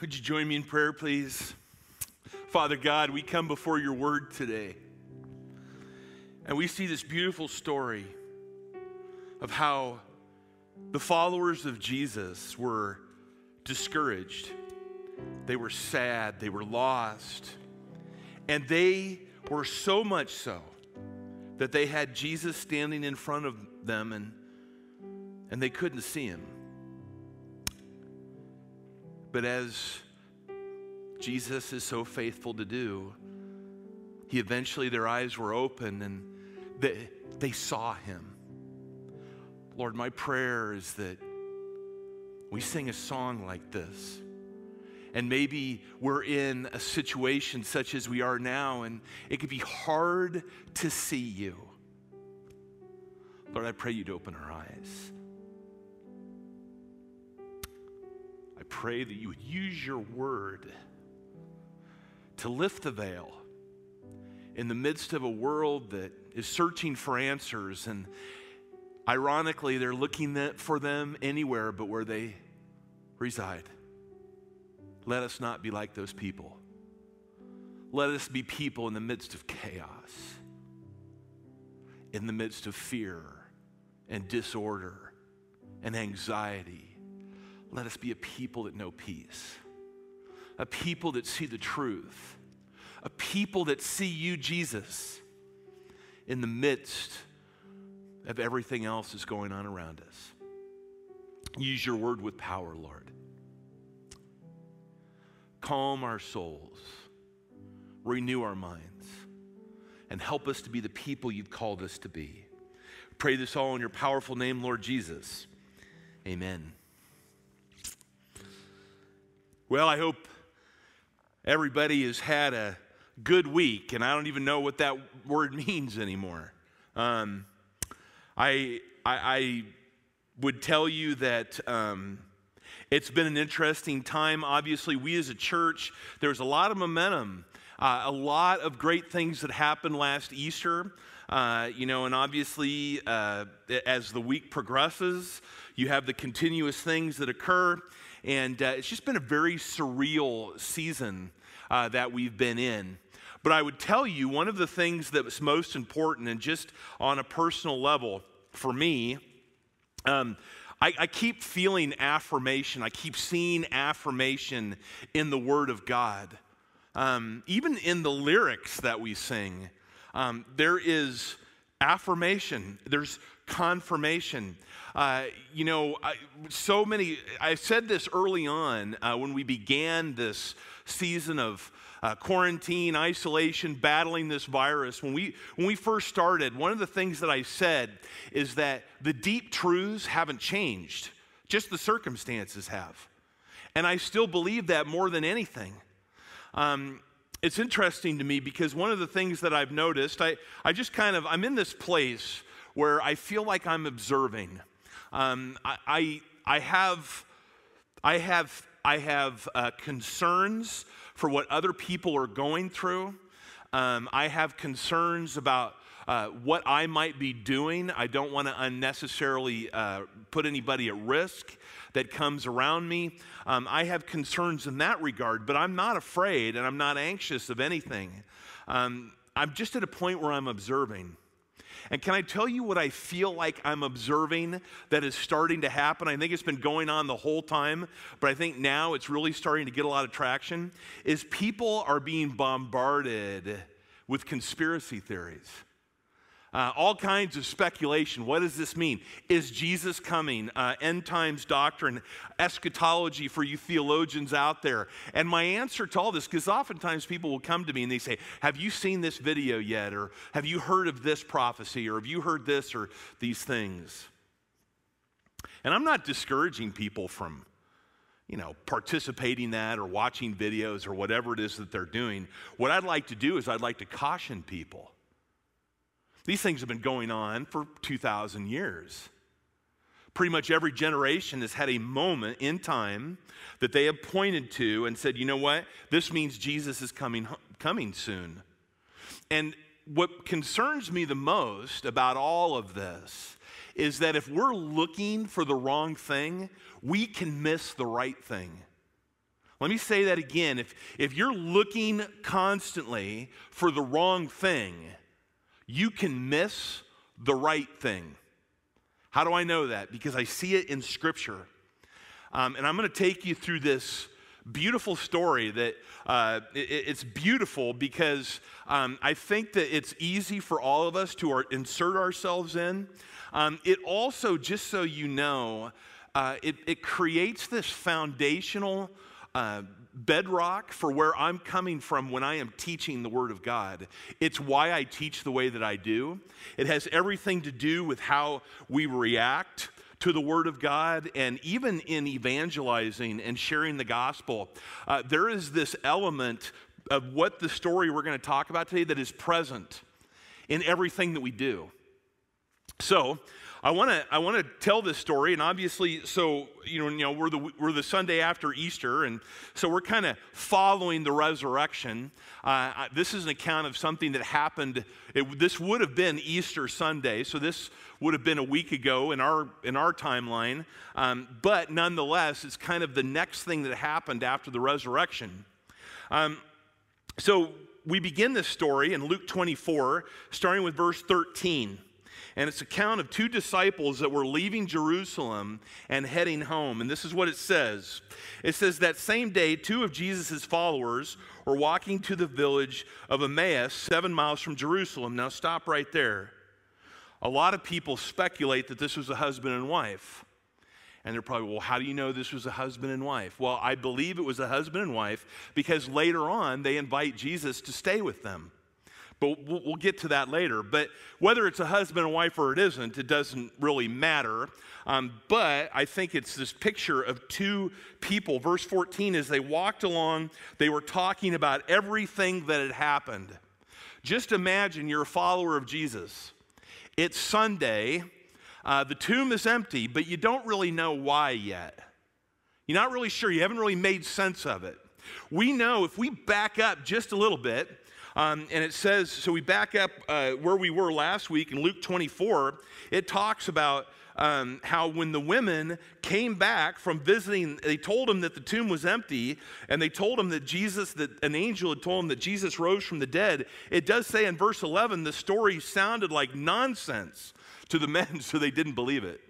Would you join me in prayer, please? Father God, we come before your word today, and we see this beautiful story of how the followers of Jesus were discouraged. They were sad, they were lost, and they were so much so that they had Jesus standing in front of them and they couldn't see him. But as Jesus is so faithful to do, eventually their eyes were open and they saw him. Lord, my prayer is that we sing a song like this, and maybe we're in a situation such as we are now, and it could be hard to see you. Lord, I pray you'd open our eyes. I pray that you would use your word to lift the veil in the midst of a world that is searching for answers, and ironically, they're looking for them anywhere but where they reside. Let us not be like those people. Let us be people in the midst of chaos, in the midst of fear and disorder and anxiety. Let us be a people that know peace, a people that see the truth, a people that see you, Jesus, in the midst of everything else that's going on around us. Use your word with power, Lord. Calm our souls, renew our minds, and help us to be the people you've called us to be. Pray this all in your powerful name, Lord Jesus. Amen. Well, I hope everybody has had a good week, and I don't even know what that word means anymore. I would tell you that it's been an interesting time. Obviously, we as a church, there's a lot of momentum, a lot of great things that happened last Easter. And obviously, as the week progresses, you have the continuous things that occur. And it's just been a very surreal season that we've been in. But I would tell you, one of the things that was most important, and just on a personal level for me, I keep feeling affirmation. I keep seeing affirmation in the Word of God. Even in the lyrics that we sing, there is affirmation. There's confirmation. I said this early on when we began this season of quarantine, isolation, battling this virus. When we first started, one of the things that I said is that the deep truths haven't changed, just the circumstances have. And I still believe that more than anything. It's interesting to me because one of the things that I've noticed, I'm in this place where I feel like I'm observing. I have concerns for what other people are going through. I have concerns about what I might be doing. I don't want to unnecessarily put anybody at risk that comes around me. I have concerns in that regard, but I'm not afraid and I'm not anxious of anything. I'm just at a point where I'm observing. And can I tell you what I feel like I'm observing that is starting to happen? I think it's been going on the whole time, but I think now it's really starting to get a lot of traction, is people are being bombarded with conspiracy theories. All kinds of speculation. What does this mean? Is Jesus coming? End times doctrine, eschatology for you theologians out there. And my answer to all this, because oftentimes people will come to me and they say, have you seen this video yet? Or have you heard of this prophecy? Or have you heard this or these things? And I'm not discouraging people from, participating in that or watching videos or whatever it is that they're doing. What I'd like to do is I'd like to caution people. These things have been going on for 2,000 years. Pretty much every generation has had a moment in time that they have pointed to and said, you know what? This means Jesus is coming soon. And what concerns me the most about all of this is that if we're looking for the wrong thing, we can miss the right thing. Let me say that again. If you're looking constantly for the wrong thing, you can miss the right thing. How do I know that? Because I see it in Scripture. And I'm going to take you through this beautiful story that it's beautiful because I think that it's easy for all of us to insert ourselves in. It also, just so you know, it creates this foundational bedrock for where I'm coming from when I am teaching the Word of God. It's why I teach the way that I do. It has everything to do with how we react to the Word of God, and even in evangelizing and sharing the gospel, there is this element of what the story we're going to talk about today that is present in everything that we do. So I want to tell this story, and obviously, so we're the Sunday after Easter, and so we're kind of following the resurrection. This is an account of something that happened. This would have been Easter Sunday, so this would have been a week ago in our timeline. But nonetheless, it's kind of the next thing that happened after the resurrection. So we begin this story in Luke 24, starting with verse 13. And it's an account of two disciples that were leaving Jerusalem and heading home. And this is what it says. It says, that same day, two of Jesus' followers were walking to the village of Emmaus, 7 miles from Jerusalem. Now stop right there. A lot of people speculate that this was a husband and wife. And they're probably, well, how do you know this was a husband and wife? Well, I believe it was a husband and wife because later on they invite Jesus to stay with them. But we'll get to that later. But whether it's a husband and wife or it isn't, it doesn't really matter. But I think it's this picture of two people. Verse 14, as they walked along, they were talking about everything that had happened. Just imagine you're a follower of Jesus. It's Sunday. The tomb is empty, but you don't really know why yet. You're not really sure. You haven't really made sense of it. We know if we back up just a little bit, and it says, so we back up where we were last week in Luke 24, it talks about how when the women came back from visiting, they told them that the tomb was empty, and they told them that an angel had told them that Jesus rose from the dead. It does say in verse 11, the story sounded like nonsense to the men, so they didn't believe it.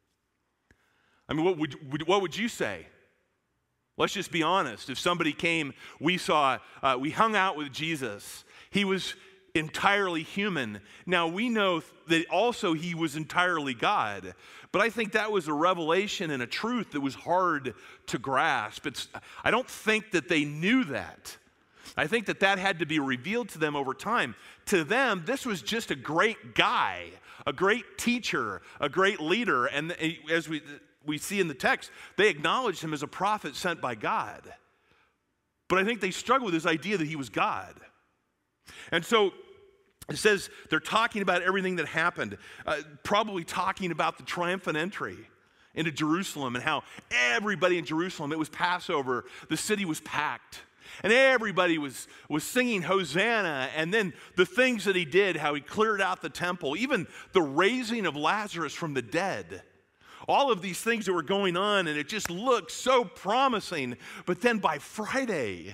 I mean, what would you say? Let's just be honest. If somebody came, we hung out with Jesus. He was entirely human. Now, we know that also he was entirely God. But I think that was a revelation and a truth that was hard to grasp. I don't think that they knew that. I think that had to be revealed to them over time. To them, this was just a great guy, a great teacher, a great leader. And as we see in the text, they acknowledged him as a prophet sent by God. But I think they struggle with this idea that he was God. And so it says they're talking about everything that happened, probably talking about the triumphant entry into Jerusalem and how everybody in Jerusalem, it was Passover, the city was packed. And everybody was singing Hosanna, and then the things that he did, how he cleared out the temple, even the raising of Lazarus from the dead. All of these things that were going on, and it just looked so promising. But then by Friday,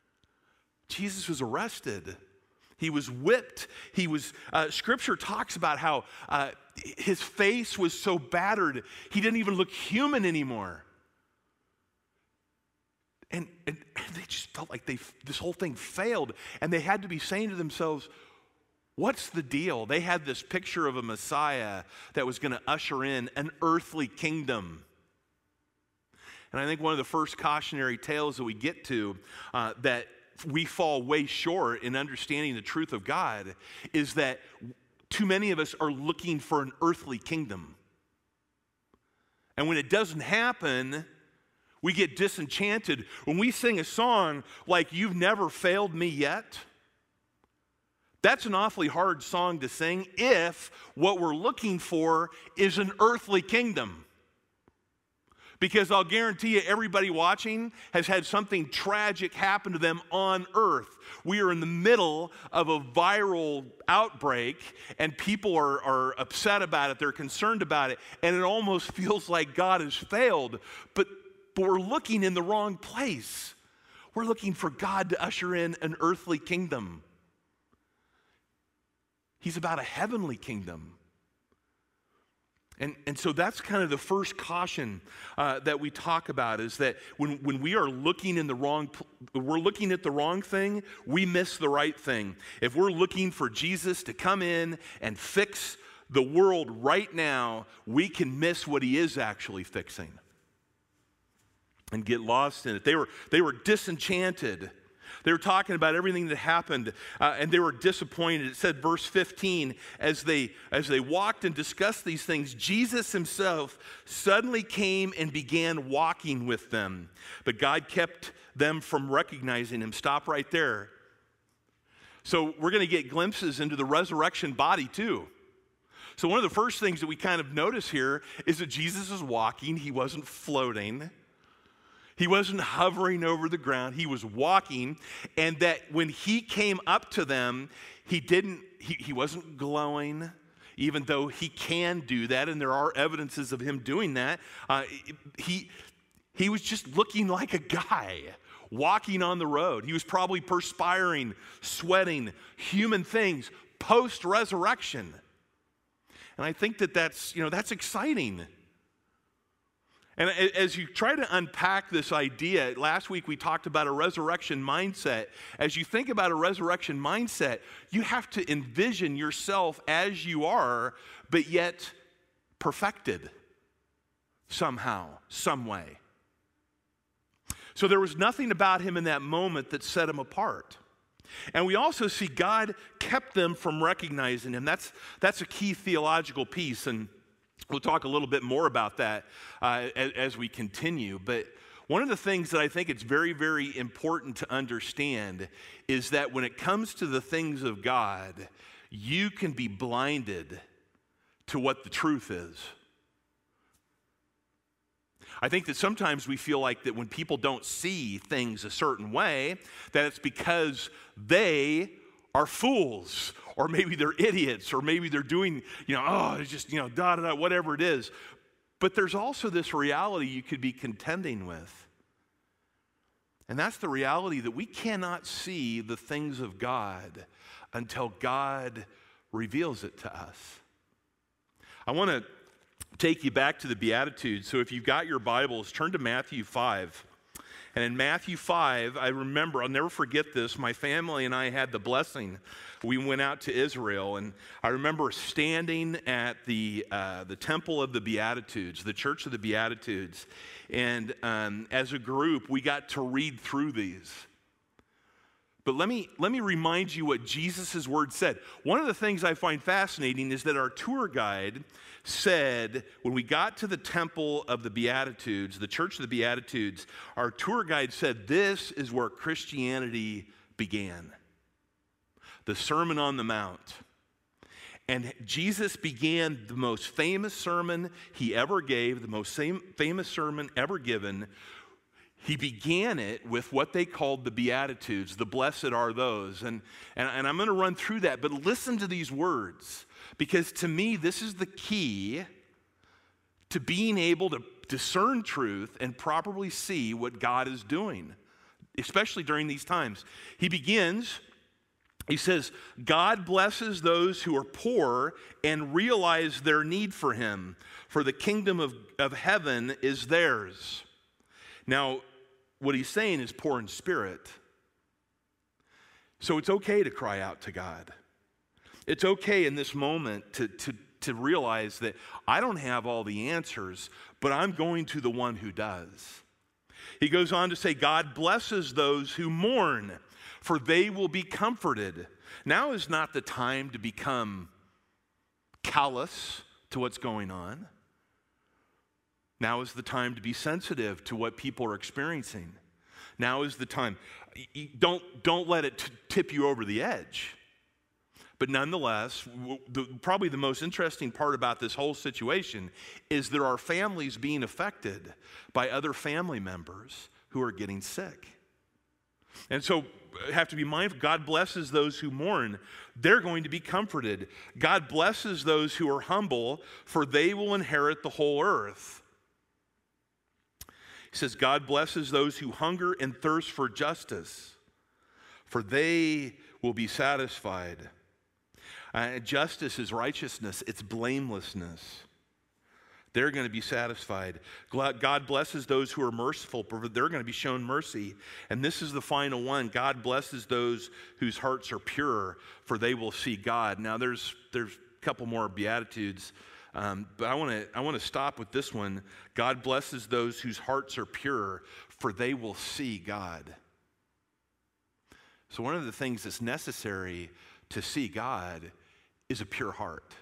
Jesus was arrested. He was whipped. Scripture talks about how his face was so battered, he didn't even look human anymore. And they just felt like this whole thing failed, and they had to be saying to themselves, what's the deal? They had this picture of a Messiah that was going to usher in an earthly kingdom. And I think one of the first cautionary tales that we get to that we fall way short in understanding the truth of God is that too many of us are looking for an earthly kingdom. And when it doesn't happen, we get disenchanted. When we sing a song like "You've Never Failed Me Yet," that's an awfully hard song to sing if what we're looking for is an earthly kingdom. Because I'll guarantee you, everybody watching has had something tragic happen to them on earth. We are in the middle of a viral outbreak, and people are upset about it. They're concerned about it, and it almost feels like God has failed. But we're looking in the wrong place. We're looking for God to usher in an earthly kingdom. He's about a heavenly kingdom. And so that's kind of the first caution that we talk about, is that when we are looking at the wrong thing, we miss the right thing. If we're looking for Jesus to come in and fix the world right now, we can miss what he is actually fixing and get lost in it. They were disenchanted. They were talking about everything that happened, and they were disappointed. It said, verse 15, as they walked and discussed these things, Jesus himself suddenly came and began walking with them. But God kept them from recognizing him. Stop right there. So we're going to get glimpses into the resurrection body too. So one of the first things that we kind of notice here is that Jesus is walking. He wasn't floating. He wasn't hovering over the ground. He was walking, and that when he came up to them, he wasn't glowing, even though he can do that, and there are evidences of him doing that. He was just looking like a guy walking on the road. He was probably perspiring, sweating, human things, post-resurrection. And I think that's exciting. And as you try to unpack this idea, last week we talked about a resurrection mindset. As you think about a resurrection mindset, you have to envision yourself as you are, but yet perfected somehow, some way. So there was nothing about him in that moment that set him apart. And we also see God kept them from recognizing him. That's a key theological piece, and we'll talk a little bit more about that as we continue. But one of the things that I think it's very, very important to understand is that when it comes to the things of God, you can be blinded to what the truth is. I think that sometimes we feel like that when people don't see things a certain way, that it's because they are fools, or maybe they're idiots, or maybe they're doing, it's just, da-da-da, whatever it is. But there's also this reality you could be contending with. And that's the reality that we cannot see the things of God until God reveals it to us. I want to take you back to the Beatitudes. So if you've got your Bibles, turn to Matthew 5. And in Matthew 5, I remember, I'll never forget this, my family and I had the blessing. We went out to Israel, and I remember standing at the Temple of the Beatitudes, the Church of the Beatitudes, and as a group, we got to read through these. But let me remind you what Jesus' word said. One of the things I find fascinating is that our tour guide said, when we got to the Temple of the Beatitudes, the Church of the Beatitudes, our tour guide said, this is where Christianity began. The Sermon on the Mount. And Jesus began the most famous sermon he ever gave, the most famous sermon ever given. He began it with what they called the Beatitudes, the blessed are those. And I'm going to run through that, but listen to these words, because to me, this is the key to being able to discern truth and properly see what God is doing, especially during these times. He says, God blesses those who are poor and realize their need for him, for the kingdom of heaven is theirs. Now, what he's saying is poor in spirit. So it's okay to cry out to God. It's okay in this moment to realize that I don't have all the answers, but I'm going to the one who does. He goes on to say, God blesses those who mourn, for they will be comforted. Now is not the time to become callous to what's going on. Now is the time to be sensitive to what people are experiencing. Now is the time. Don't let it tip you over the edge. But nonetheless, probably the most interesting part about this whole situation is there are families being affected by other family members who are getting sick. And so have to be mindful. God blesses those who mourn. They're going to be comforted. God blesses those who are humble, for they will inherit the whole earth. He says, God blesses those who hunger and thirst for justice, for they will be satisfied. Justice is righteousness. It's blamelessness. They're going to be satisfied. God blesses those who are merciful, for they're going to be shown mercy. And this is the final one. God blesses those whose hearts are pure, for they will see God. Now, there's a couple more Beatitudes, but I want to stop with this one. God blesses those whose hearts are pure, for they will see God. So one of the things that's necessary to see God is a pure heart.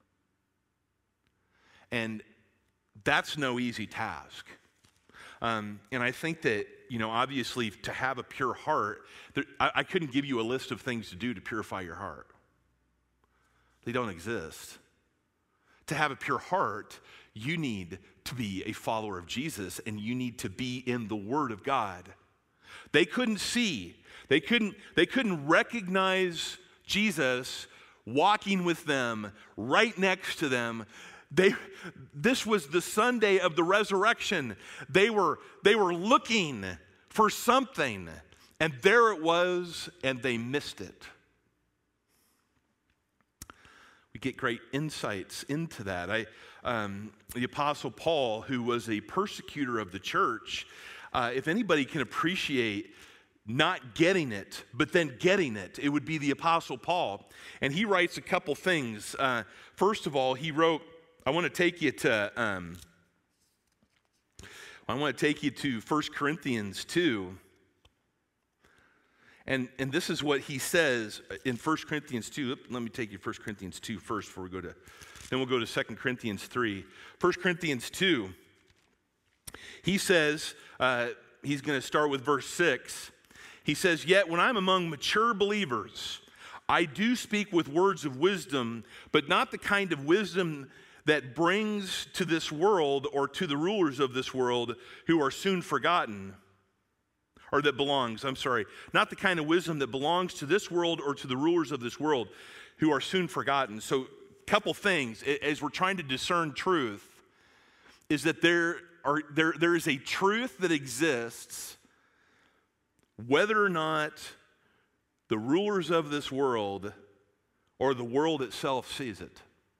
And that's no easy task. And I think that, obviously to have a pure heart, I couldn't give you a list of things to do to purify your heart. They don't exist. To have a pure heart, you need to be a follower of Jesus, and you need to be in the Word of God. They couldn't see. They couldn't recognize Jesus walking with them, right next to them. This was the Sunday of the resurrection. They were looking for something, and there it was, and they missed it. We get great insights into that. The Apostle Paul, who was a persecutor of the church, if anybody can appreciate not getting it, but then getting it, it would be the Apostle Paul. And he writes a couple things. First of all, he wrote, I want to take you to 1 Corinthians 2. And this is what he says in 1 Corinthians 2. Let me take you to 1 Corinthians 2 first before we go to, then we'll go to 2 Corinthians 3. 1 Corinthians 2, he says, he's going to start with verse 6. He says, yet when I'm among mature believers, I do speak with words of wisdom, but not the kind of wisdom that brings to this world or to the rulers of this world who are soon forgotten. Or that belongs, not the kind of wisdom that belongs to this world or to the rulers of this world who are soon forgotten. So a couple things as we're trying to discern truth is that there is a truth that exists whether or not the rulers of this world or the world itself sees it.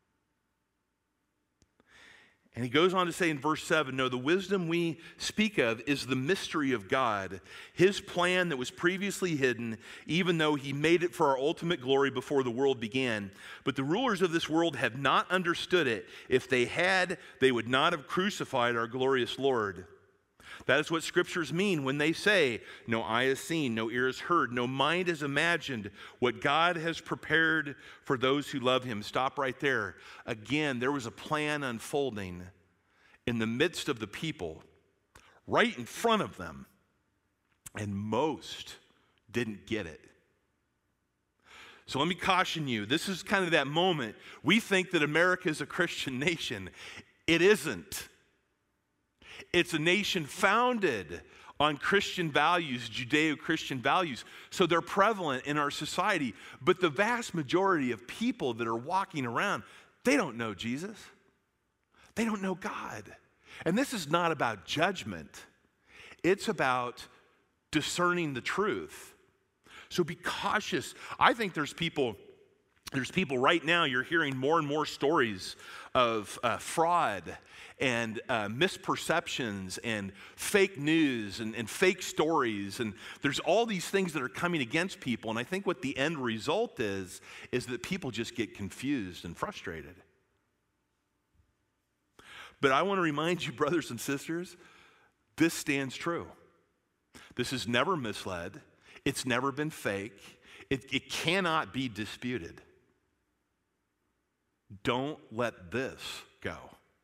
And he goes on to say in verse 7, no, the wisdom we speak of is the mystery of God, his plan that was previously hidden, even though he made it for our ultimate glory before the world began. But the rulers of this world have not understood it. If they had, they would not have crucified our glorious Lord. That is what scriptures mean when they say, no eye has seen, no ear has heard, no mind has imagined what God has prepared for those who love him. Stop right there. Again, there was a plan unfolding in the midst of the people, right in front of them, and most didn't get it. So let me caution you, this is kind of that moment. We think that America is a Christian nation. It isn't. It's a nation founded on Christian values, Judeo-Christian values. So they're prevalent in our society. But the vast majority of people that are walking around, they don't know Jesus. They don't know God. And this is not about judgment. It's about discerning the truth. So be cautious. I think there's people right now, you're hearing more and more stories of fraud and misperceptions and fake news and fake stories. And there's all these things that are coming against people. And I think what the end result is that people just get confused and frustrated. But I want to remind you, brothers and sisters, this stands true. This has never misled. It's never been fake. It cannot be disputed. Don't let this go.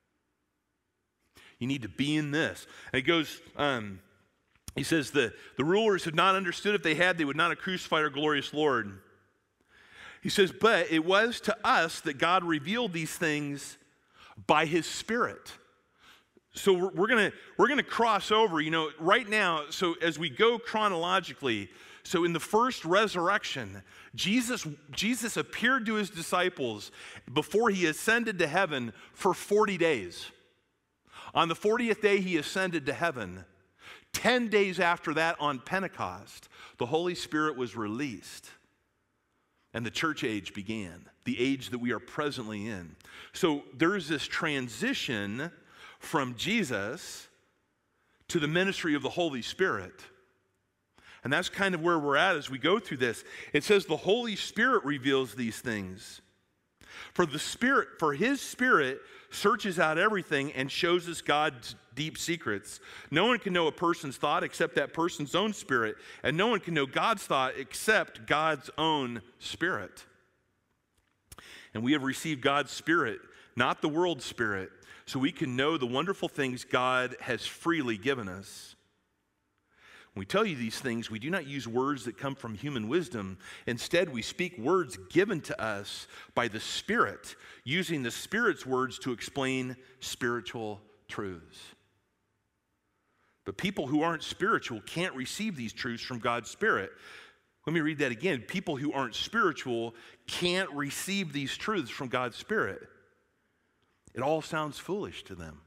You need to be in this. And it goes, he says, the rulers have not understood. If they had, they would not have crucified our glorious Lord. He says, but it was to us that God revealed these things by his Spirit. So we're gonna cross over, right now. So as we go chronologically, so in the first resurrection, Jesus appeared to his disciples before he ascended to heaven for 40 days. On the 40th day, he ascended to heaven. 10 days after that, on Pentecost, the Holy Spirit was released. And the church age began, the age that we are presently in. So there's this transition from Jesus to the ministry of the Holy Spirit. And that's kind of where we're at as we go through this. It says the Holy Spirit reveals these things. For his Spirit searches out everything and shows us God's deep secrets. No one can know a person's thought except that person's own spirit, and no one can know God's thought except God's own Spirit. And we have received God's Spirit, not the world's spirit, so we can know the wonderful things God has freely given us. When we tell you these things, we do not use words that come from human wisdom. Instead, we speak words given to us by the Spirit, using the Spirit's words to explain spiritual truths. But people who aren't spiritual can't receive these truths from God's Spirit. Let me read that again. People who aren't spiritual can't receive these truths from God's Spirit. It all sounds foolish to them.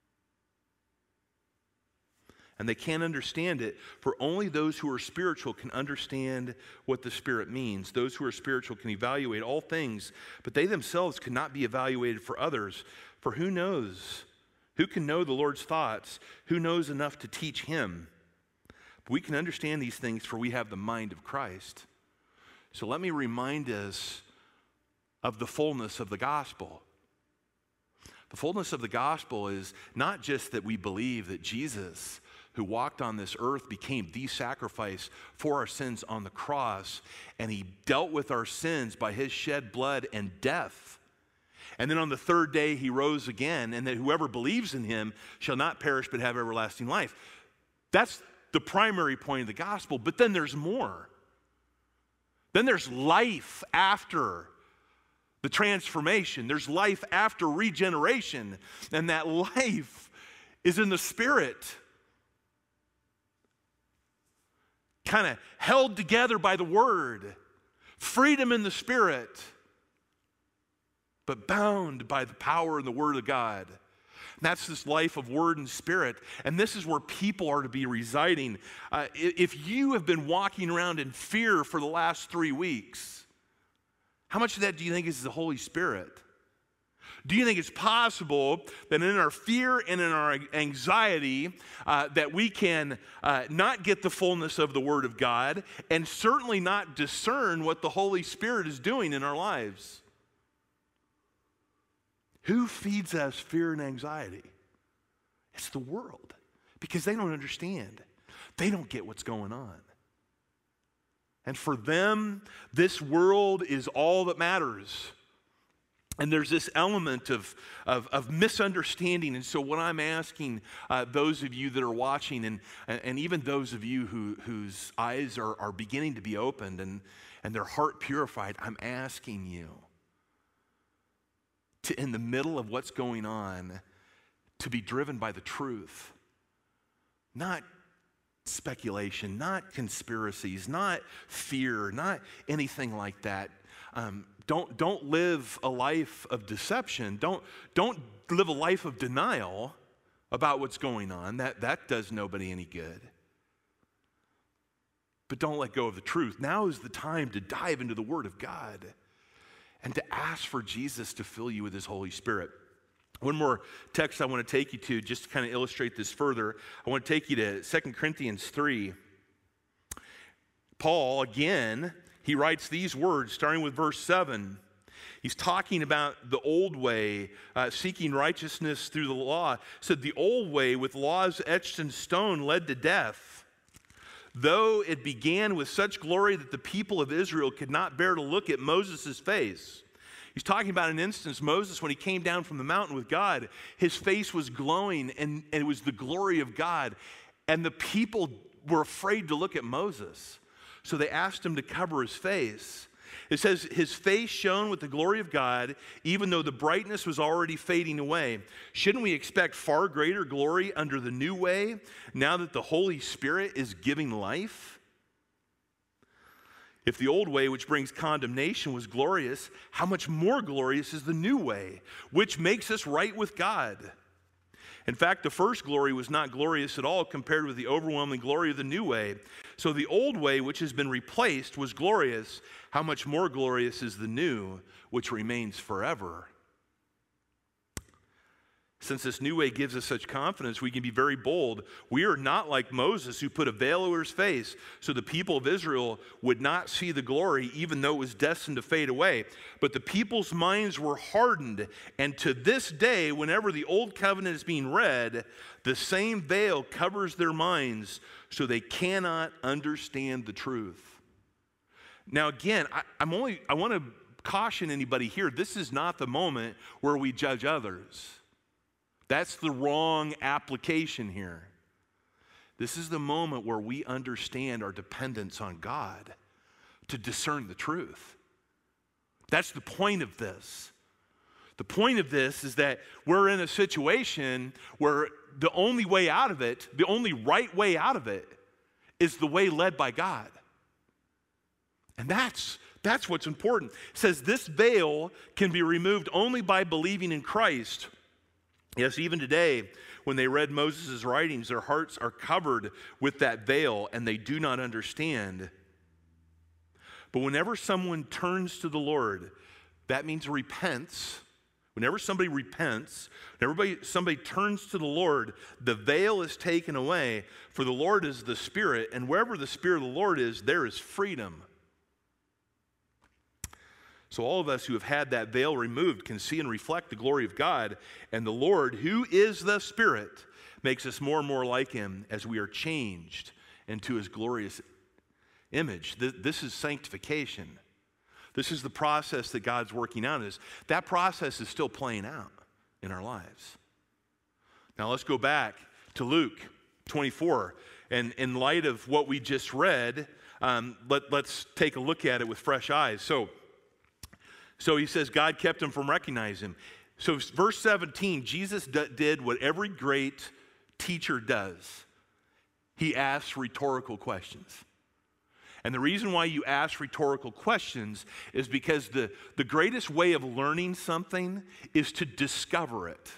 And they can't understand it, for only those who are spiritual can understand what the Spirit means. Those who are spiritual can evaluate all things, but they themselves cannot be evaluated for others. For who knows? Who can know the Lord's thoughts? Who knows enough to teach him? But we can understand these things, for we have the mind of Christ. So let me remind us of the fullness of the gospel. The fullness of the gospel is not just that we believe that Jesus, who walked on this earth, became the sacrifice for our sins on the cross, and he dealt with our sins by his shed blood and death. And then on the third day he rose again, and that whoever believes in him shall not perish but have everlasting life. That's the primary point of the gospel, but then there's more. Then there's life after the transformation. There's life after regeneration, and that life is in the Spirit, kind of held together by the Word. Freedom in the Spirit, but bound by the power and the Word of God. And that's this life of Word and Spirit. And this is where people are to be residing. If you have been walking around in fear for the last 3 weeks, how much of that do you think is the Holy Spirit? Do you think it's possible that in our fear and in our anxiety that we can not get the fullness of the Word of God and certainly not discern what the Holy Spirit is doing in our lives? Who feeds us fear and anxiety? It's the world, because they don't understand. They don't get what's going on. And for them, this world is all that matters. And there's this element of misunderstanding. And so what I'm asking those of you that are watching, and even those of you whose eyes are beginning to be opened and their heart purified, I'm asking you to, in the middle of what's going on, to be driven by the truth. Not speculation, not conspiracies, not fear, not anything like that. Don't live a life of deception. Don't live a life of denial about what's going on. That does nobody any good. But don't let go of the truth. Now is the time to dive into the Word of God and to ask for Jesus to fill you with His Holy Spirit. One more text I want to take you to, just to kind of illustrate this further. I want to take you to 2 Corinthians 3. Paul, again, he writes these words, starting with verse 7. He's talking about the old way, seeking righteousness through the law. He said, the old way with laws etched in stone led to death, though it began with such glory that the people of Israel could not bear to look at Moses' face. He's talking about an instance, Moses, when he came down from the mountain with God, his face was glowing, and it was the glory of God. And the people were afraid to look at Moses, so they asked him to cover his face. It says, his face shone with the glory of God, even though the brightness was already fading away. Shouldn't we expect far greater glory under the new way, now that the Holy Spirit is giving life? If the old way, which brings condemnation, was glorious, how much more glorious is the new way, which makes us right with God? In fact, the first glory was not glorious at all compared with the overwhelming glory of the new way. So the old way, which has been replaced, was glorious. How much more glorious is the new, which remains forever? Since this new way gives us such confidence, we can be very bold. We are not like Moses, who put a veil over his face so the people of Israel would not see the glory, even though it was destined to fade away. But the people's minds were hardened, and to this day, whenever the old covenant is being read, the same veil covers their minds so they cannot understand the truth. Now again, I want to caution anybody here, this is not the moment where we judge others. That's the wrong application here. This is the moment where we understand our dependence on God to discern the truth. That's the point of this. The point of this is that we're in a situation where the only way out of it, the only right way out of it, is the way led by God. And that's what's important. It says this veil can be removed only by believing in Christ. Yes, even today, when they read Moses' writings, their hearts are covered with that veil and they do not understand. But whenever someone turns to the Lord, that means repents. Whenever somebody repents, whenever somebody turns to the Lord, the veil is taken away, for the Lord is the Spirit, and wherever the Spirit of the Lord is, there is freedom. So all of us who have had that veil removed can see and reflect the glory of God, and the Lord, who is the Spirit, makes us more and more like him as we are changed into his glorious image. This is sanctification. This is the process that God's working on. That process is still playing out in our lives. Now let's go back to Luke 24, and in light of what we just read, let's take a look at it with fresh eyes. So he says God kept him from recognizing him. So verse 17, Jesus did what every great teacher does. He asks rhetorical questions. And the reason why you ask rhetorical questions is because the greatest way of learning something is to discover it.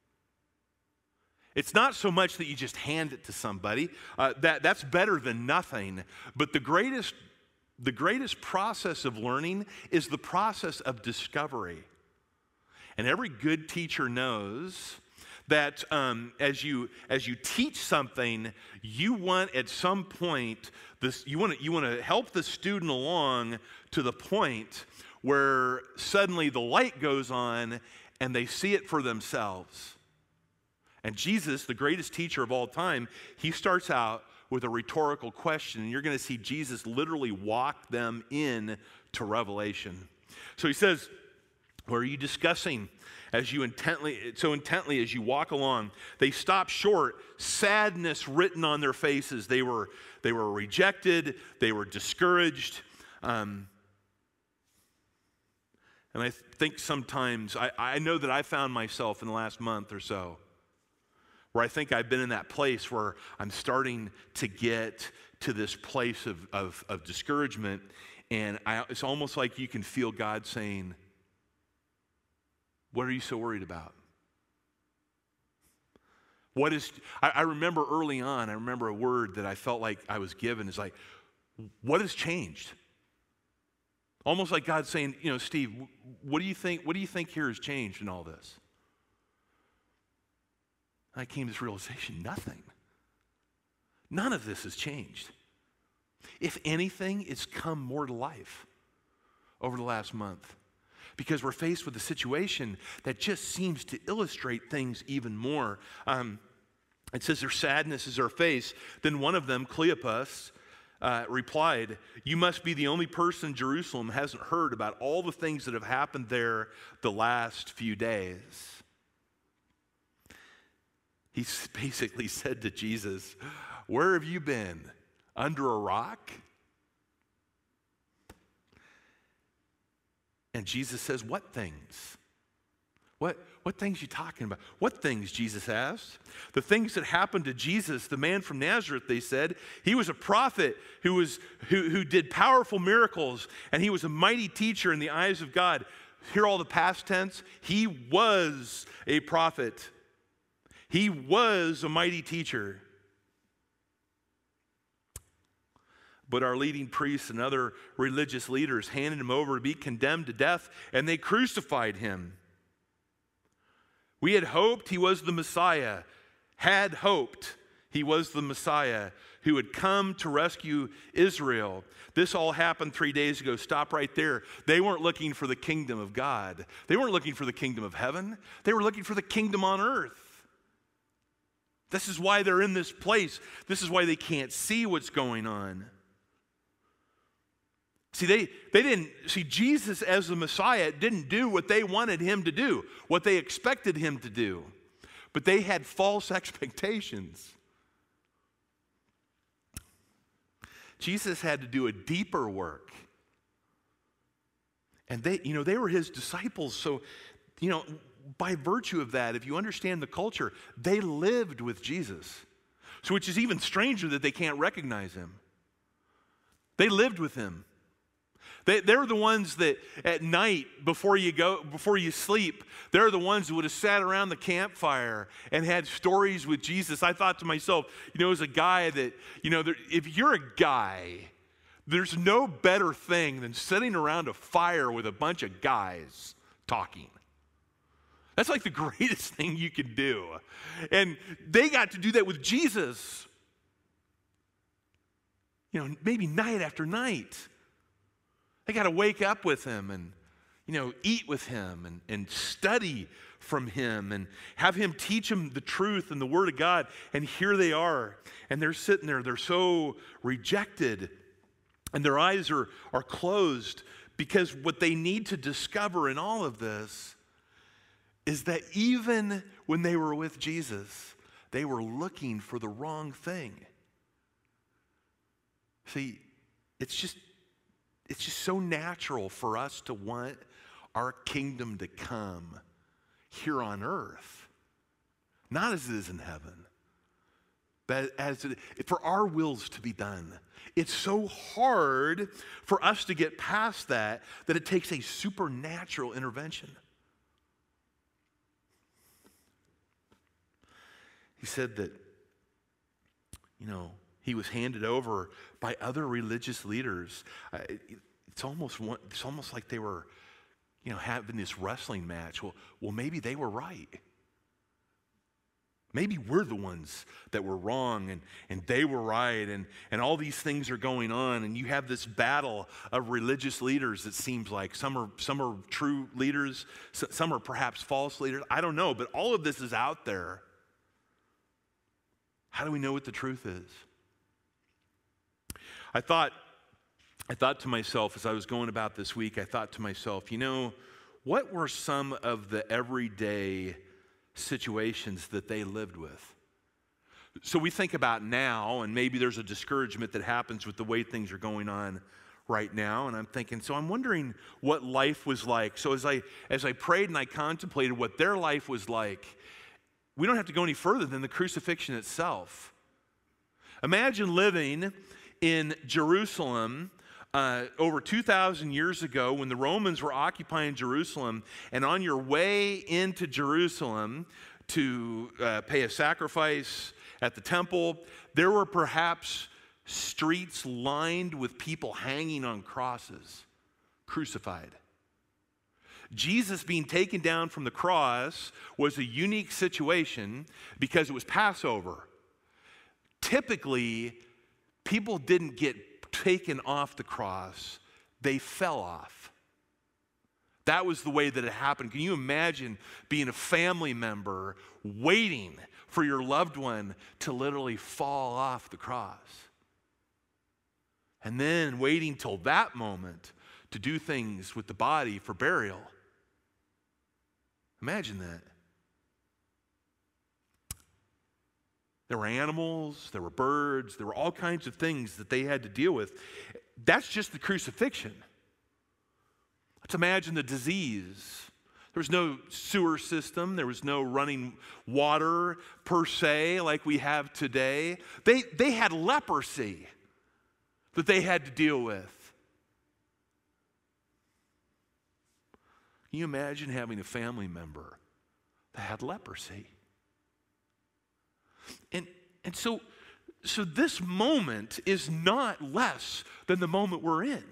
It's not so much that you just hand it to somebody. That's better than nothing. But the greatest process of learning is the process of discovery. And every good teacher knows that as you teach something, you want at some point you want to help the student along to the point where suddenly the light goes on and they see it for themselves. And Jesus, the greatest teacher of all time, he starts out with a rhetorical question, and you're going to see Jesus literally walk them in to revelation. So he says, what are you discussing so intently as you walk along? They stopped short, sadness written on their faces. They were rejected, they were discouraged. And I think sometimes, I know that I found myself in the last month or so, where I think I've been in that place where I'm starting to get to this place of discouragement, and it's almost like you can feel God saying, what are you so worried about? I remember early on, I remember a word that I felt like I was given is like, what has changed? Almost like God saying, Steve, what do you think here has changed in all this? I came to this realization, nothing. None of this has changed. If anything, it's come more to life over the last month because we're faced with a situation that just seems to illustrate things even more. It says their sadness is our face. Then one of them, Cleopas, replied, you must be the only person in Jerusalem who hasn't heard about all the things that have happened there the last few days. He basically said to Jesus, where have you been? Under a rock? And Jesus says, what things? What things are you talking about? What things, Jesus asked? The things that happened to Jesus, the man from Nazareth, they said. He was a prophet who did powerful miracles, and he was a mighty teacher in the eyes of God. Hear all the past tense? He was a prophet. He was a mighty teacher. But our leading priests and other religious leaders handed him over to be condemned to death, and they crucified him. We had hoped he was the Messiah, had hoped he was the Messiah who had come to rescue Israel. This all happened 3 days ago. Stop right there. They weren't looking for the kingdom of God. They weren't looking for the kingdom of heaven. They were looking for the kingdom on earth. This is why they're in this place. This is why they can't see what's going on. See, they didn't see Jesus as the Messiah didn't do what they wanted him to do, what they expected him to do. But they had false expectations. Jesus had to do a deeper work. And they were his disciples. So, by virtue of that, if you understand the culture, they lived with Jesus. So, which is even stranger that they can't recognize him. They lived with him. They're the ones that at night, before you sleep, they're the ones who would have sat around the campfire and had stories with Jesus. I thought to myself, as a guy that, if you're a guy, there's no better thing than sitting around a fire with a bunch of guys talking. That's like the greatest thing you can do. And they got to do that with Jesus. Maybe night after night. They got to wake up with him and, eat with him and study from him and have him teach them the truth and the Word of God. And here they are. And they're sitting there. They're so rejected. And their eyes are closed because what they need to discover in all of this is that even when they were with Jesus, they were looking for the wrong thing. See, it's just so natural for us to want our kingdom to come here on earth. Not as it is in heaven, but for our wills to be done. It's so hard for us to get past that it takes a supernatural intervention. He said that, he was handed over by other religious leaders. It's almost like they were, having this wrestling match. Well, maybe they were right. Maybe we're the ones that were wrong and they were right and all these things are going on and you have this battle of religious leaders. It seems like some are true leaders, some are perhaps false leaders. I don't know, but all of this is out there. How do we know what the truth is? I thought to myself as I was going about this week, I thought to myself, what were some of the everyday situations that they lived with? So we think about now, and maybe there's a discouragement that happens with the way things are going on right now, and I'm thinking, so I'm wondering what life was like. So as I prayed and I contemplated what their life was like, we don't have to go any further than the crucifixion itself. Imagine living in Jerusalem over 2,000 years ago when the Romans were occupying Jerusalem, and on your way into Jerusalem to pay a sacrifice at the temple, there were perhaps streets lined with people hanging on crosses, crucified. Jesus being taken down from the cross was a unique situation because it was Passover. Typically, people didn't get taken off the cross, they fell off. That was the way that it happened. Can you imagine being a family member waiting for your loved one to literally fall off the cross? And then waiting till that moment to do things with the body for burial. Imagine that. There were animals, there were birds, there were all kinds of things that they had to deal with. That's just the crucifixion. Let's imagine the disease. There was no sewer system. There was no running water per se like we have today. They had leprosy that they had to deal with. Can you imagine having a family member that had leprosy? And, and so this moment is not less than the moment we're in.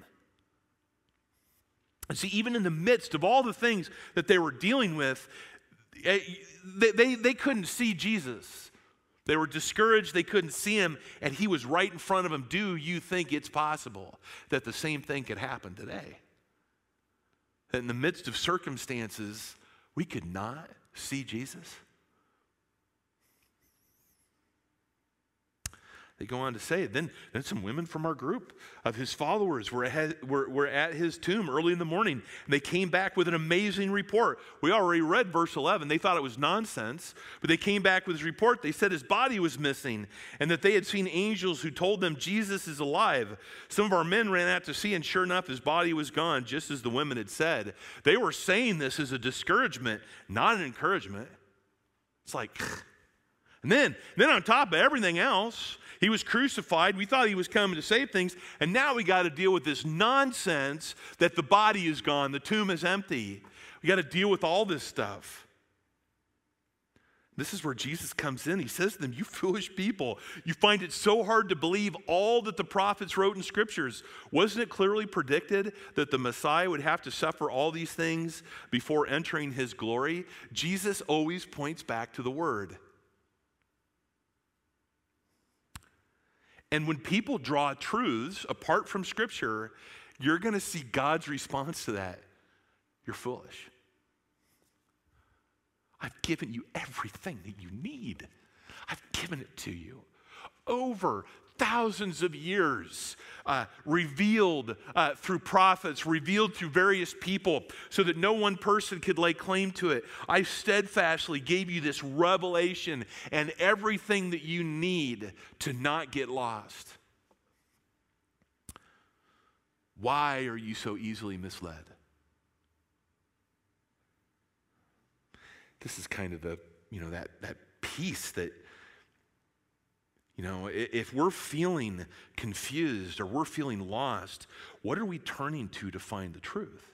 And see, even in the midst of all the things that they were dealing with, they couldn't see Jesus. They were discouraged, they couldn't see him, and he was right in front of them. Do you think it's possible that the same thing could happen today? That in the midst of circumstances, we could not see Jesus? They go on to say, then some women from our group of his followers were at his tomb early in the morning, and they came back with an amazing report. We already read verse 11. They thought it was nonsense, but they came back with his report. They said his body was missing, and that they had seen angels who told them Jesus is alive. Some of our men ran out to see, and sure enough, his body was gone, just as the women had said. They were saying this as a discouragement, not an encouragement. It's like, and then on top of everything else, he was crucified. We thought he was coming to save things. And now we got to deal with this nonsense that the body is gone, the tomb is empty. We got to deal with all this stuff. This is where Jesus comes in. He says to them, you foolish people, you find it so hard to believe all that the prophets wrote in scriptures. Wasn't it clearly predicted that the Messiah would have to suffer all these things before entering his glory? Jesus always points back to the word. And when people draw truths apart from Scripture, you're going to see God's response to that. You're foolish. I've given you everything that you need. I've given it to you. Over thousands of years, revealed through prophets, revealed through various people, so that no one person could lay claim to it. I steadfastly gave you this revelation and everything that you need to not get lost. Why are you so easily misled? This is kind of that piece that, if we're feeling confused or we're feeling lost, what are we turning to find the truth?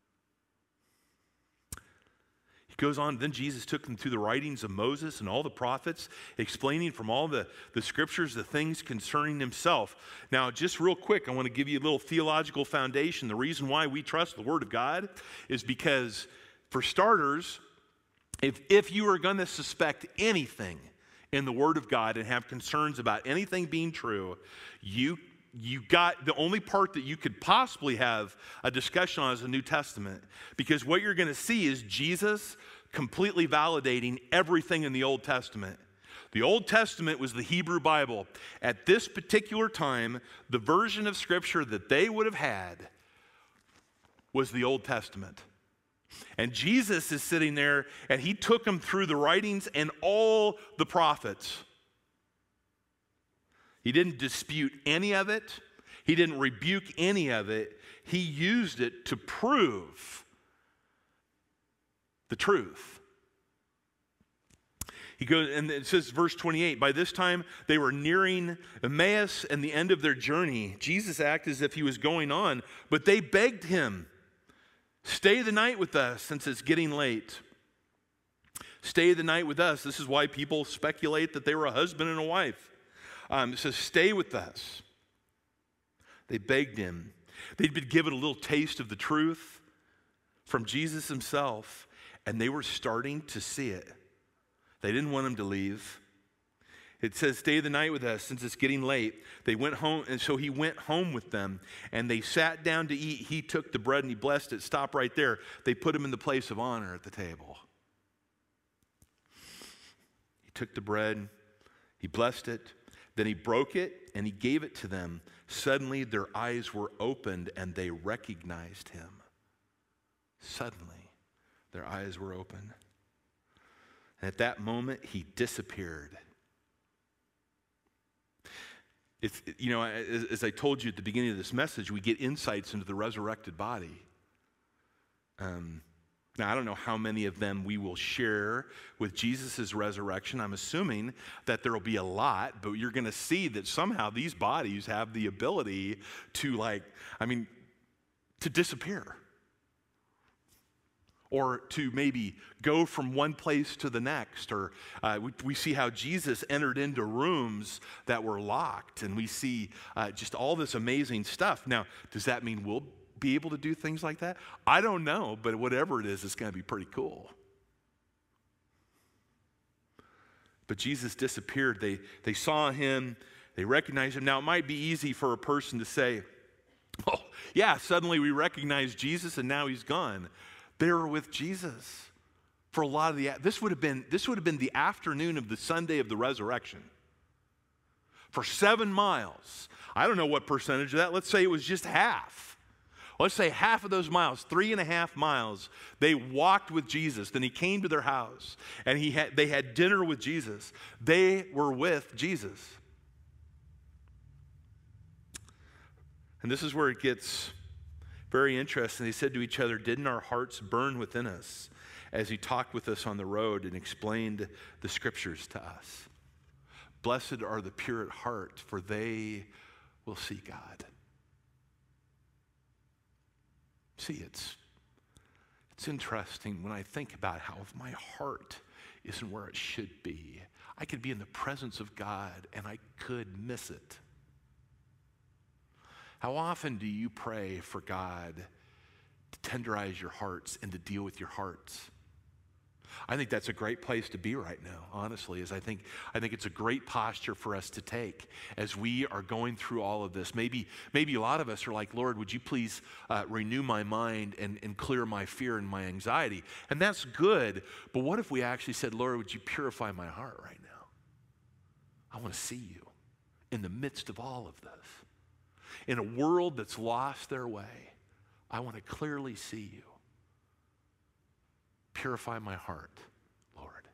He goes on, then Jesus took them through the writings of Moses and all the prophets, explaining from all the scriptures the things concerning himself. Now, just real quick, I want to give you a little theological foundation. The reason why we trust the Word of God is because, for starters, if you are going to suspect anything in the Word of God and have concerns about anything being true, you got the only part that you could possibly have a discussion on is the New Testament, because what you're going to see is Jesus completely validating everything in the Old Testament. The Old Testament was the Hebrew Bible. At this particular time, the version of Scripture that they would have had was the Old Testament. And Jesus is sitting there, and he took them through the writings and all the prophets. He didn't dispute any of it. He didn't rebuke any of it. He used it to prove the truth. He goes, and it says, verse 28, by this time they were nearing Emmaus and the end of their journey. Jesus acted as if he was going on, but they begged him, stay the night with us since it's getting late. Stay the night with us. This is why people speculate that they were a husband and a wife. It says, stay with us. They begged him. They'd been given a little taste of the truth from Jesus himself, and they were starting to see it. They didn't want him to leave. It says, stay the night with us since it's getting late. They went home, and so he went home with them, and they sat down to eat. He took the bread and he blessed it. Stop right there. They put him in the place of honor at the table. He took the bread, he blessed it, then he broke it, and he gave it to them. Suddenly their eyes were opened, and they recognized him. Suddenly their eyes were opened. And at that moment, he disappeared. It's, as I told you at the beginning of this message, we get insights into the resurrected body. Now, I don't know how many of them we will share with Jesus' resurrection. I'm assuming that there will be a lot, but you're going to see that somehow these bodies have the ability to to disappear. or to maybe go from one place to the next. Or we see how Jesus entered into rooms that were locked, and we see just all this amazing stuff. Now, does that mean we'll be able to do things like that? I don't know, but whatever it is, it's going to be pretty cool. But Jesus disappeared. They saw him. They recognized him. Now, it might be easy for a person to say, oh, yeah, suddenly we recognize Jesus and now he's gone. They were with Jesus for a lot of this would have been the afternoon of the Sunday of the resurrection. For 7 miles. I don't know what percentage of that. Let's say it was just half. Let's say half of those miles, 3.5 miles, they walked with Jesus. Then he came to their house and they had dinner with Jesus. They were with Jesus. And this is where it gets very interesting. They said to each other, "Didn't our hearts burn within us as he talked with us on the road and explained the scriptures to us? Blessed are the pure at heart, for they will see God." See, it's interesting when I think about how if my heart isn't where it should be, I could be in the presence of God and I could miss it. How often do you pray for God to tenderize your hearts and to deal with your hearts? I think that's a great place to be right now, honestly, I think it's a great posture for us to take as we are going through all of this. Maybe a lot of us are like, "Lord, would you please renew my mind and clear my fear and my anxiety?" And that's good, but what if we actually said, "Lord, would you purify my heart right now? I want to see you in the midst of all of this. In a world that's lost their way, I want to clearly see you. Purify my heart, Lord."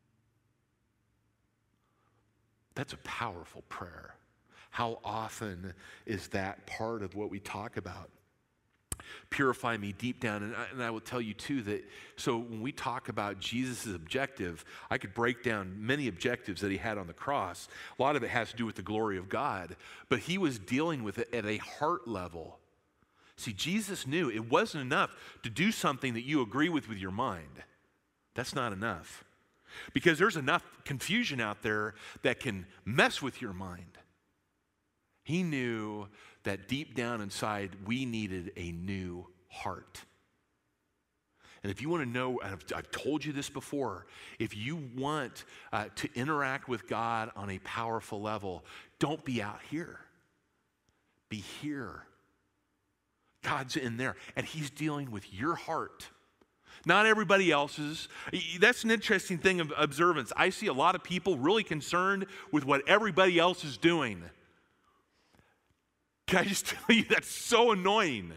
That's a powerful prayer. How often is that part of what we talk about? Purify me deep down. And I will tell you too that, so when we talk about Jesus' objective, I could break down many objectives that he had on the cross. A lot of it has to do with the glory of God, but he was dealing with it at a heart level. See, Jesus knew it wasn't enough to do something that you agree with your mind. That's not enough. Because there's enough confusion out there that can mess with your mind. He knew that deep down inside, we needed a new heart. And if you want to know, and I've told you this before, if you want to interact with God on a powerful level, don't be out here. Be here. God's in there, and he's dealing with your heart, not everybody else's. That's an interesting thing of observance. I see a lot of people really concerned with what everybody else is doing. Can I just tell you, that's so annoying.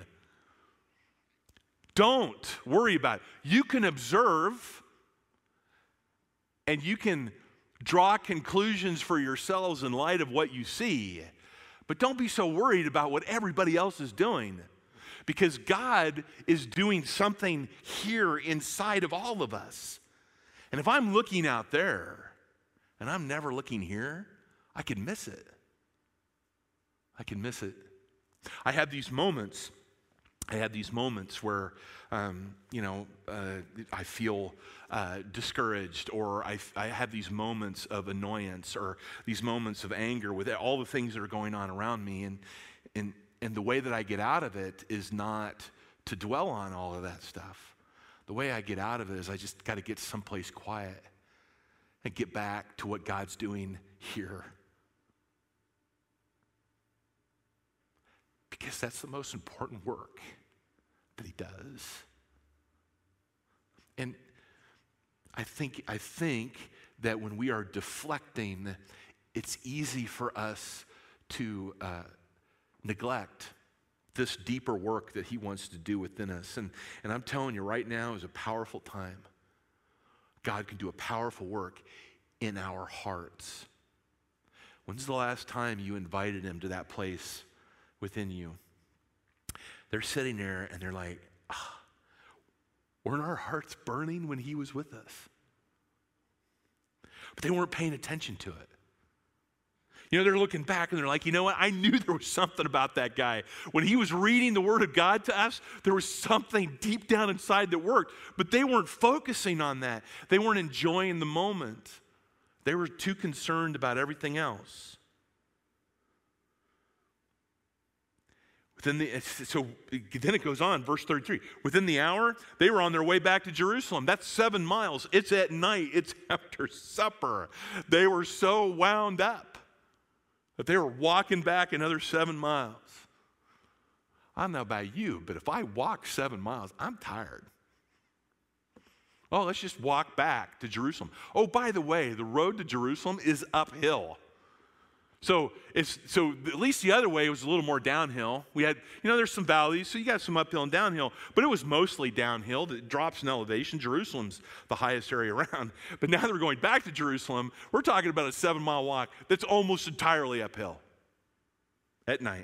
Don't worry about it. You can observe, and you can draw conclusions for yourselves in light of what you see, but don't be so worried about what everybody else is doing. Because God is doing something here inside of all of us. And if I'm looking out there and I'm never looking here, I could miss it. I can miss it. I have these moments where, I feel discouraged, or I have these moments of annoyance or these moments of anger with all the things that are going on around me. And the way that I get out of it is not to dwell on all of that stuff. The way I get out of it is I just got to get someplace quiet and get back to what God's doing here. Because that's the most important work that he does. And I think that when we are deflecting, it's easy for us to neglect this deeper work that he wants to do within us. And I'm telling you right now is a powerful time. God can do a powerful work in our hearts. When's the last time you invited him to that place within you? They're sitting there and they're like, weren't our hearts burning when he was with us? But they weren't paying attention to it. You know, they're looking back and they're like, you know what? I knew there was something about that guy. When he was reading the Word of God to us, there was something deep down inside that worked. But they weren't focusing on that. They weren't enjoying the moment. They were too concerned about everything else. So then it goes on, verse 33. Within the hour, they were on their way back to Jerusalem. That's 7 miles. It's at night. It's after supper. They were so wound up that they were walking back another 7 miles. I don't know about you, but if I walk 7 miles, I'm tired. Oh, let's just walk back to Jerusalem. Oh, by the way, the road to Jerusalem is uphill. So at least the other way was a little more downhill. We had, there's some valleys, so you got some uphill and downhill, but it was mostly downhill. It drops in elevation. Jerusalem's the highest area around. But now that we're going back to Jerusalem, we're talking about a 7-mile walk that's almost entirely uphill at night.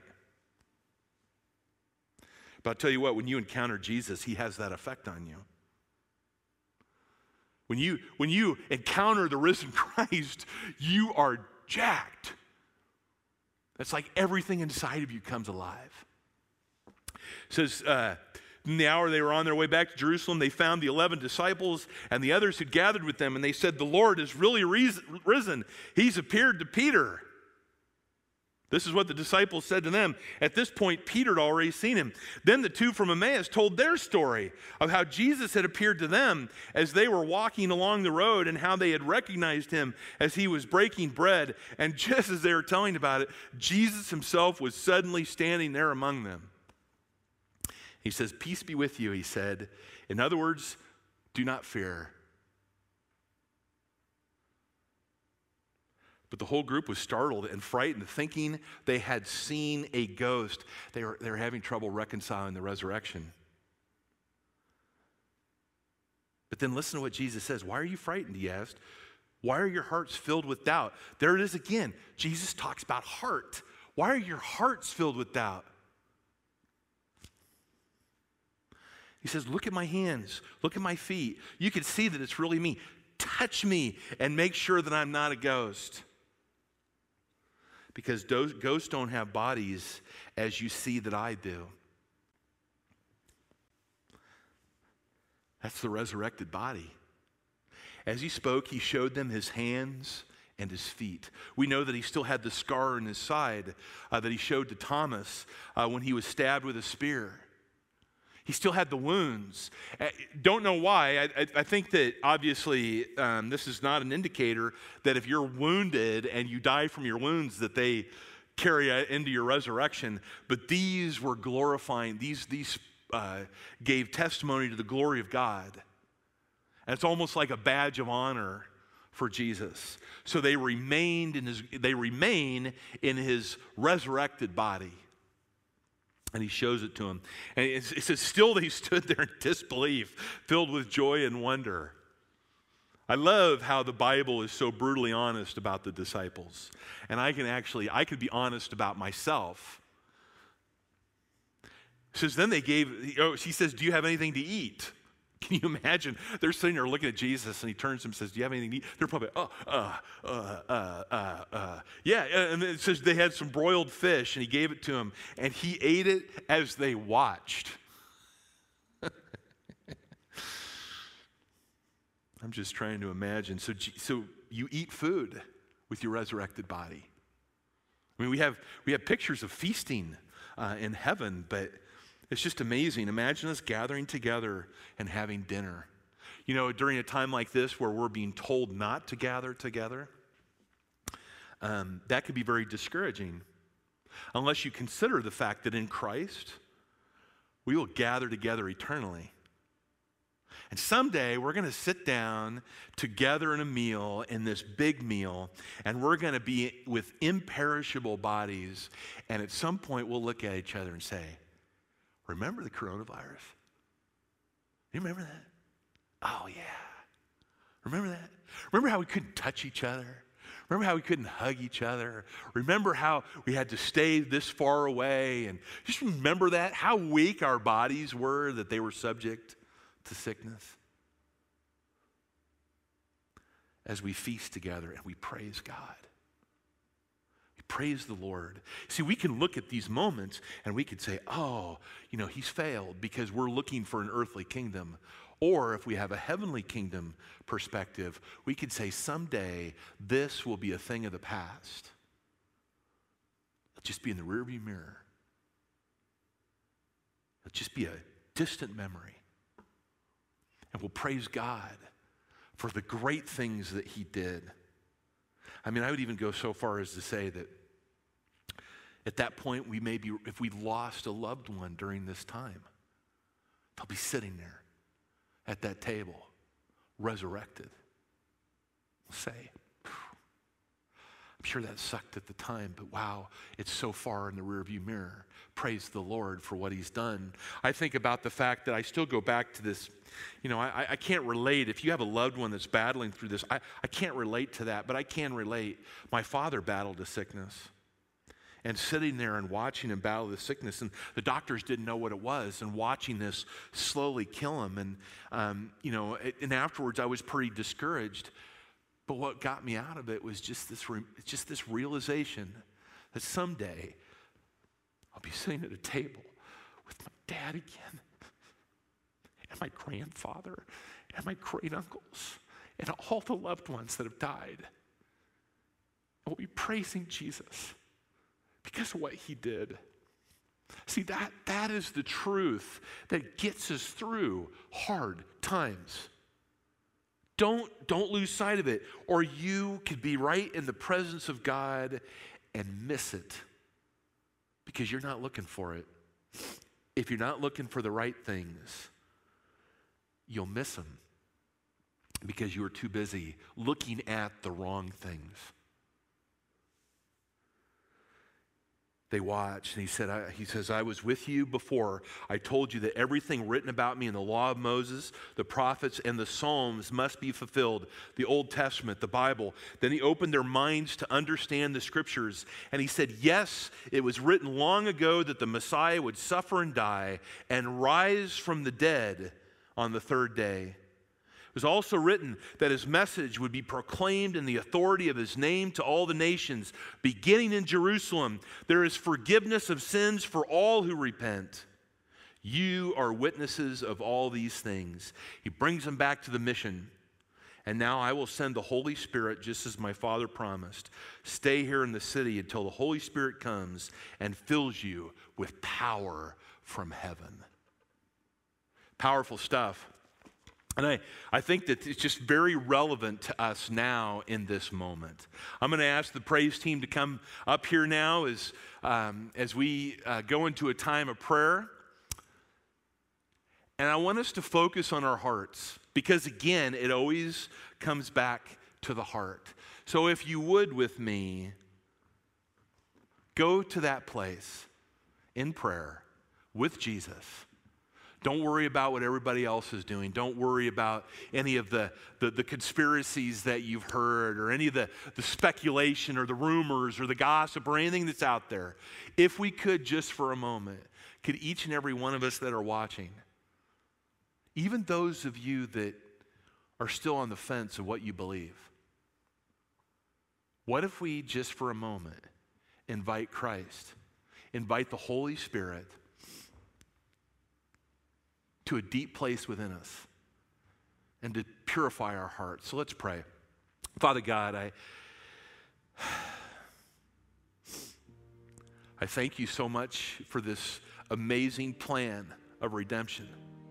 But I'll tell you what, when you encounter Jesus, he has that effect on you. When you encounter the risen Christ, you are jacked. It's like everything inside of you comes alive. It says, in the hour they were on their way back to Jerusalem, they found the 11 disciples and the others who gathered with them, and they said, the Lord is really risen. He's appeared to Peter. This is what the disciples said to them. At this point, Peter had already seen him. Then the two from Emmaus told their story of how Jesus had appeared to them as they were walking along the road and how they had recognized him as he was breaking bread. And just as they were telling about it, Jesus himself was suddenly standing there among them. He says, peace be with you, he said. In other words, do not fear. But the whole group was startled and frightened, thinking they had seen a ghost. They were having trouble reconciling the resurrection. But then listen to what Jesus says. Why are you frightened, he asked. Why are your hearts filled with doubt? There it is again. Jesus talks about heart. Why are your hearts filled with doubt? He says, look at my hands. Look at my feet. You can see that it's really me. Touch me and make sure that I'm not a ghost. Because ghosts don't have bodies as you see that I do. That's the resurrected body. As he spoke, he showed them his hands and his feet. We know that he still had the scar in his side that he showed to Thomas when he was stabbed with a spear. He still had the wounds. Don't know why. I think that obviously this is not an indicator that if you're wounded and you die from your wounds that they carry into your resurrection. But these were glorifying. These gave testimony to the glory of God. And it's almost like a badge of honor for Jesus. So they remain in his resurrected body. And he shows it to him. And it says, still they stood there in disbelief, filled with joy and wonder. I love how the Bible is so brutally honest about the disciples. And I could be honest about myself. It says, then she says, do you have anything to eat? Can you imagine? They're sitting there looking at Jesus, and he turns to them and says, do you have anything to eat? They're probably, yeah. And it says they had some broiled fish, and he gave it to them, and he ate it as they watched. I'm just trying to imagine. So you eat food with your resurrected body. I mean, we have pictures of feasting in heaven, but it's just amazing. Imagine us gathering together and having dinner. You know, during a time like this where we're being told not to gather together, that could be very discouraging unless you consider the fact that in Christ, we will gather together eternally. And someday we're going to sit down together in a meal, in this big meal, and we're going to be with imperishable bodies. And at some point we'll look at each other and say, remember the coronavirus? You remember that? Oh, yeah. Remember that? Remember how we couldn't touch each other? Remember how we couldn't hug each other? Remember how we had to stay this far away? And just remember that, how weak our bodies were, that they were subject to sickness. As we feast together and we praise God. We Praise the Lord. See, we can look at these moments and we could say, oh, he's failed because we're looking for an earthly kingdom. Or if we have a heavenly kingdom perspective, we could say someday this will be a thing of the past. It'll just be in the rearview mirror. It'll just be a distant memory. And we'll praise God for the great things that he did. I mean, I would even go so far as to say that at that point, if we lost a loved one during this time, they'll be sitting there at that table, resurrected. We'll say, I'm sure that sucked at the time, but wow, it's so far in the rearview mirror. Praise the Lord for what he's done. I think about the fact that I still go back to this, I can't relate. If you have a loved one that's battling through this, I can't relate to that, but I can relate. My father battled a sickness. And sitting there and watching him battle the sickness, and the doctors didn't know what it was, and watching this slowly kill him. And afterwards I was pretty discouraged. But what got me out of it was just this realization that someday I'll be sitting at a table with my dad again, and my grandfather, and my great uncles, and all the loved ones that have died. And we'll be praising Jesus because of what he did. See, that is the truth that gets us through hard times. Don't lose sight of it, or you could be right in the presence of God and miss it because you're not looking for it. If you're not looking for the right things, you'll miss them because you were too busy looking at the wrong things. They watched, and he says, I was with you before. I told you that everything written about me in the law of Moses, the prophets, and the Psalms must be fulfilled, the Old Testament, the Bible. Then he opened their minds to understand the scriptures, and he said, yes, it was written long ago that the Messiah would suffer and die and rise from the dead on the third day. It was also written that his message would be proclaimed in the authority of his name to all the nations, beginning in Jerusalem. There is forgiveness of sins for all who repent. You are witnesses of all these things. He brings them back to the mission. And now I will send the Holy Spirit just as my Father promised. Stay here in the city until the Holy Spirit comes and fills you with power from heaven. Powerful stuff. And I think that it's just very relevant to us now in this moment. I'm going to ask the praise team to come up here now as we go into a time of prayer. And I want us to focus on our hearts because, again, it always comes back to the heart. So if you would with me, go to that place in prayer with Jesus. Don't worry about what everybody else is doing. Don't worry about any of the conspiracies that you've heard or any of the speculation or the rumors or the gossip or anything that's out there. If we could just for a moment, could each and every one of us that are watching, even those of you that are still on the fence of what you believe, what if we just for a moment invite Christ, invite the Holy Spirit to a deep place within us and to purify our hearts. So let's pray. Father God, I thank you so much for this amazing plan of redemption.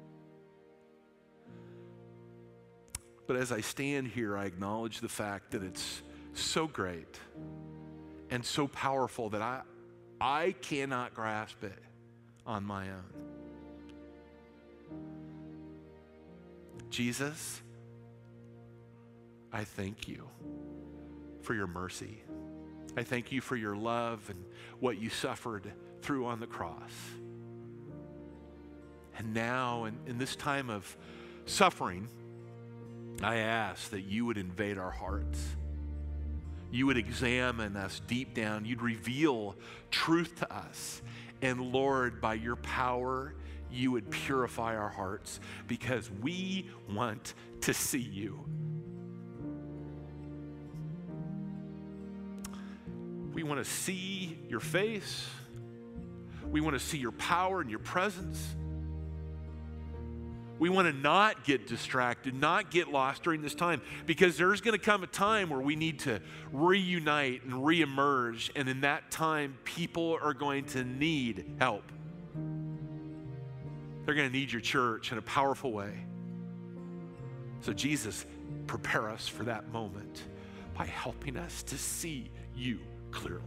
But as I stand here, I acknowledge the fact that it's so great and so powerful that I cannot grasp it on my own. Jesus, I thank you for your mercy. I thank you for your love and what you suffered through on the cross. And now, in this time of suffering, I ask that you would invade our hearts. You would examine us deep down. You'd reveal truth to us. And Lord, by your power, you would purify our hearts because we want to see you. We want to see your face. We want to see your power and your presence. We want to not get distracted, not get lost during this time, because there's going to come a time where we need to reunite and reemerge, and in that time, people are going to need help. They're going to need your church in a powerful way. So Jesus, prepare us for that moment by helping us to see you clearly.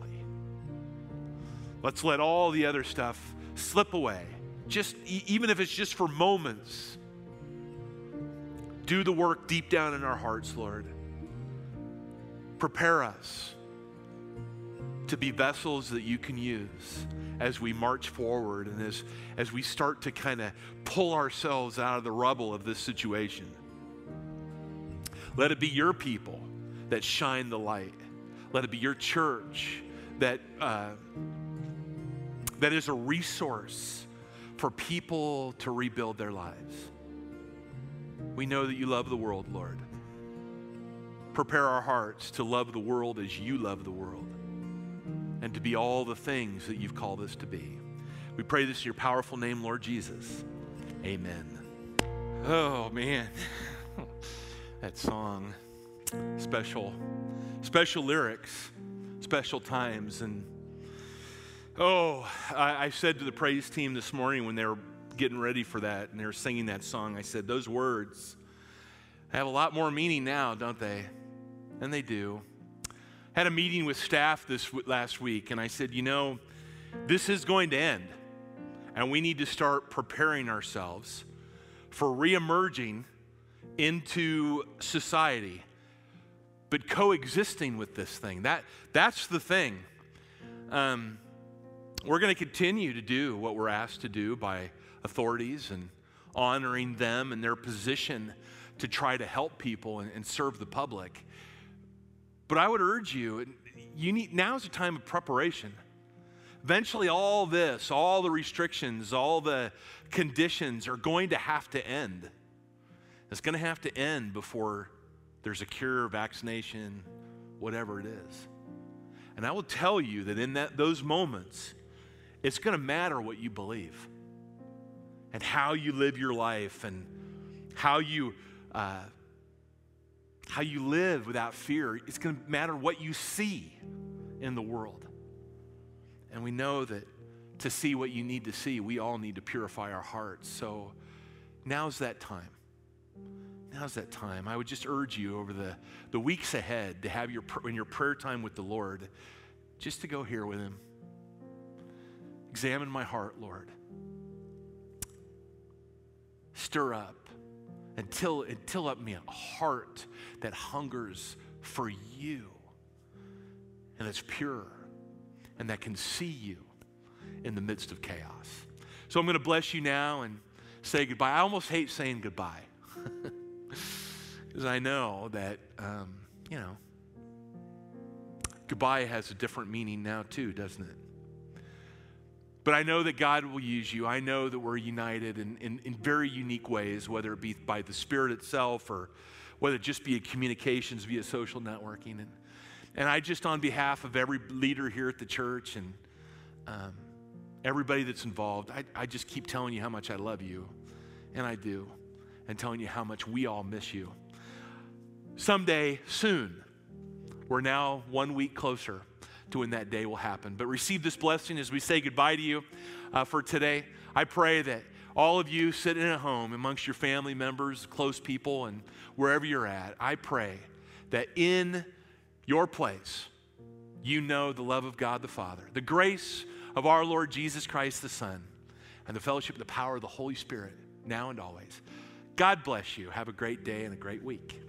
Let's let all the other stuff slip away. Just even if it's just for moments. Do the work deep down in our hearts, Lord. Prepare us to be vessels that you can use as we march forward and as we start to kind of pull ourselves out of the rubble of this situation. Let it be your people that shine the light. Let it be your church that is a resource for people to rebuild their lives. We know that you love the world, Lord. Prepare our hearts to love the world as you love the world and to be all the things that you've called us to be. We pray this in your powerful name, Lord Jesus. Amen. Oh, man. That song, special lyrics, special times. And I said to the praise team this morning when they were getting ready for that and they were singing that song, I said, those words have a lot more meaning now, don't they? And they do. I had a meeting with staff last week, and I said, this is going to end, and we need to start preparing ourselves for reemerging into society, but coexisting with this thing. That's the thing. We're going to continue to do what we're asked to do by authorities and honoring them and their position to try to help people and serve the public. But I would urge you, now's a time of preparation. Eventually all the restrictions, all the conditions are going to have to end. It's going to have to end before there's a cure, vaccination, whatever it is. And I will tell you that in those moments, it's going to matter what you believe and how you live your life and how you live without fear. It's going to matter what you see in the world. And we know that to see what you need to see, we all need to purify our hearts. So now's that time. Now's that time. I would just urge you over the weeks ahead to have in your prayer time with the Lord, just to go here with him. Examine my heart, Lord. Stir up until up me a heart that hungers for you and that's pure and that can see you in the midst of chaos. So I'm going to bless you now and say goodbye. I almost hate saying goodbye because I know that, goodbye has a different meaning now too, doesn't it? But I know that God will use you. I know that we're united in very unique ways, whether it be by the Spirit itself or whether it just be in communications via social networking. And I just, on behalf of every leader here at the church and everybody that's involved, I just keep telling you how much I love you, and I do, and telling you how much we all miss you. Someday, soon, we're now 1 week closer to when that day will happen. But receive this blessing as we say goodbye to you for today. I pray that all of you sitting at home amongst your family members, close people, and wherever you're at, I pray that in your place, you know the love of God the Father, the grace of our Lord Jesus Christ the Son, and the fellowship and the power of the Holy Spirit, now and always. God bless you. Have a great day and a great week.